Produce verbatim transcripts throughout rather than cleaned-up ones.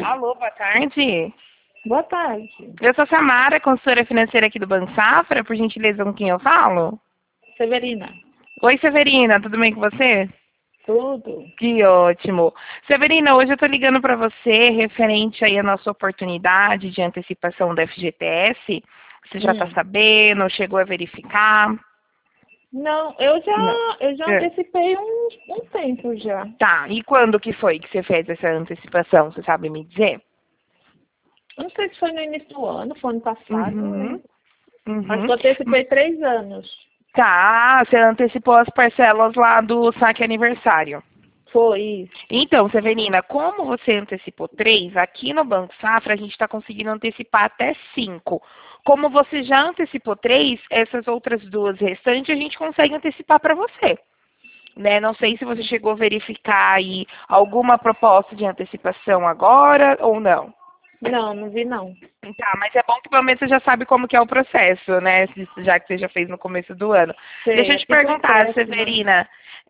Alô, boa tarde. Boa tarde. Eu sou Samara, consultora financeira aqui do Banco Safra. Por gentileza, com quem eu falo? Severina. Oi, Severina, tudo bem com você? Tudo. Que ótimo. Severina, hoje eu estou ligando para você referente aí à nossa oportunidade de antecipação do F G T S. Você já está Hum. sabendo, chegou a verificar? Não, eu já, Não. eu já É. antecipei um, um tempo já. Tá, e quando que foi que você fez essa antecipação? Você sabe me dizer? Eu não sei se foi no início do ano, foi ano passado, Uhum. né? Uhum. Acho que eu antecipei três anos. Tá, você antecipou as parcelas lá do saque aniversário. Foi isso. Então, Severina, como você antecipou três, aqui no Banco Safra a gente está conseguindo antecipar até cinco. Como você já antecipou três, essas outras duas restantes a gente consegue antecipar para você. Né? Não sei se você chegou a verificar aí alguma proposta de antecipação agora ou não. Não, não vi não. Tá, mas é bom que pelo menos você já sabe como que é o processo, né? Já que você já fez no começo do ano. Sei, Deixa eu é te tipo perguntar, empréstimo, né? Severina,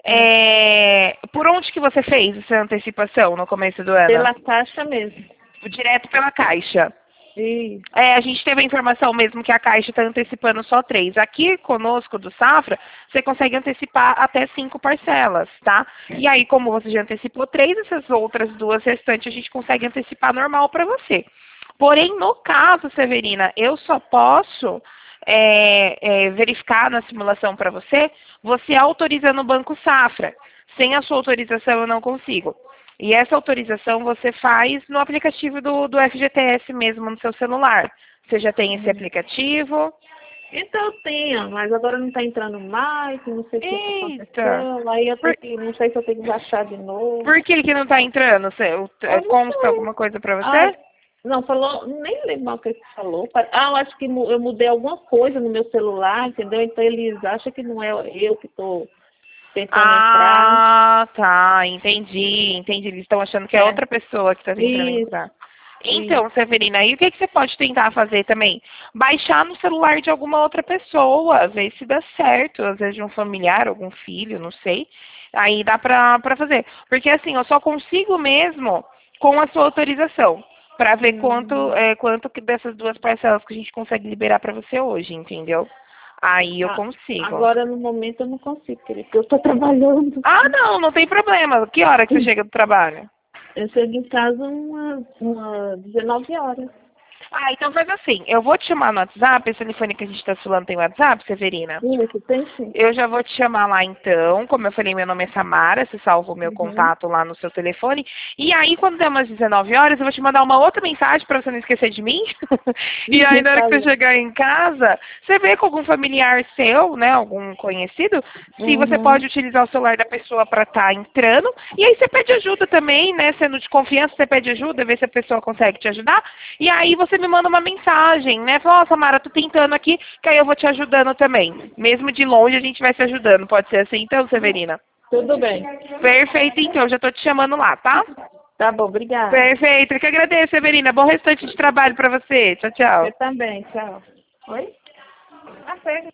é, por onde que você fez essa antecipação no começo do ano? Pela taxa mesmo. Direto pela Caixa. Isso. É, a gente teve a informação mesmo que a Caixa está antecipando só três. Aqui conosco do Safra, você consegue antecipar até cinco parcelas, tá? E aí, como você já antecipou três, essas outras duas restantes a gente consegue antecipar normal para você. Porém, no caso, Severina, eu só posso é, é, verificar na simulação para você, você autorizando o Banco Safra. Sem a sua autorização eu não consigo. E essa autorização você faz no aplicativo do, do F G T S mesmo no seu celular. Você já tem esse aplicativo? Então eu tinha, mas agora não está entrando mais, não sei o que Eita! aconteceu. Aí eu Por, tenho que, não sei se eu tenho que baixar de novo. por que que não está entrando? Você, o- Eu não consta sei. alguma coisa para Ah, você? não, falou, nem lembro mais o que ele falou. Ah, eu acho que mu- eu mudei alguma coisa no meu celular, entendeu? Então eles acham que não é eu que estou tentando entrar. Ah, tá, entendi, entendi. Eles estão achando que é É. outra pessoa que está tentando Isso, entrar. isso. Então, Severina, aí o que, que você pode tentar fazer também? Baixar no celular de alguma outra pessoa, ver se dá certo, às vezes de um familiar, algum filho, não sei. Aí dá pra, pra fazer. Porque assim, eu só consigo mesmo com a sua autorização, para ver quanto, Hum. é, quanto que dessas duas parcelas que a gente consegue liberar para você hoje, entendeu? Aí eu Ah, consigo. agora no momento eu não consigo, querido, porque eu estou trabalhando. Ah, não, não tem problema. Que hora que você chega do trabalho? Eu chego em casa umas uma dezenove horas. Ah, então faz assim. Eu vou te chamar no WhatsApp. Esse telefone que a gente está falando tem WhatsApp, Severina? Isso, tem sim. Eu já vou te chamar lá então. Como eu falei, meu nome é Samara. Você salva o meu Uhum. contato lá no seu telefone. E aí, quando der umas dezenove horas, eu vou te mandar uma outra mensagem para você não esquecer de mim. E aí, na hora Tá que você bom. chegar em casa, você vê com algum familiar seu, né, algum conhecido, se você Uhum. pode utilizar o celular da pessoa para estar entrando. E aí você pede ajuda também, né? Sendo de confiança, você pede ajuda, vê se a pessoa consegue te ajudar. E aí você me manda uma mensagem, né? Fala, ó, Samara, tô tentando aqui, que aí eu vou te ajudando também. Mesmo de longe a gente vai se ajudando. Pode ser assim então, Severina? Tudo bem. Perfeito, então. Já tô te chamando lá, tá? Tá bom, obrigada. Perfeito. Eu que agradeço, Severina. Bom restante de trabalho para você. Tchau, Você tchau. também, tchau. Oi? Ah, pega.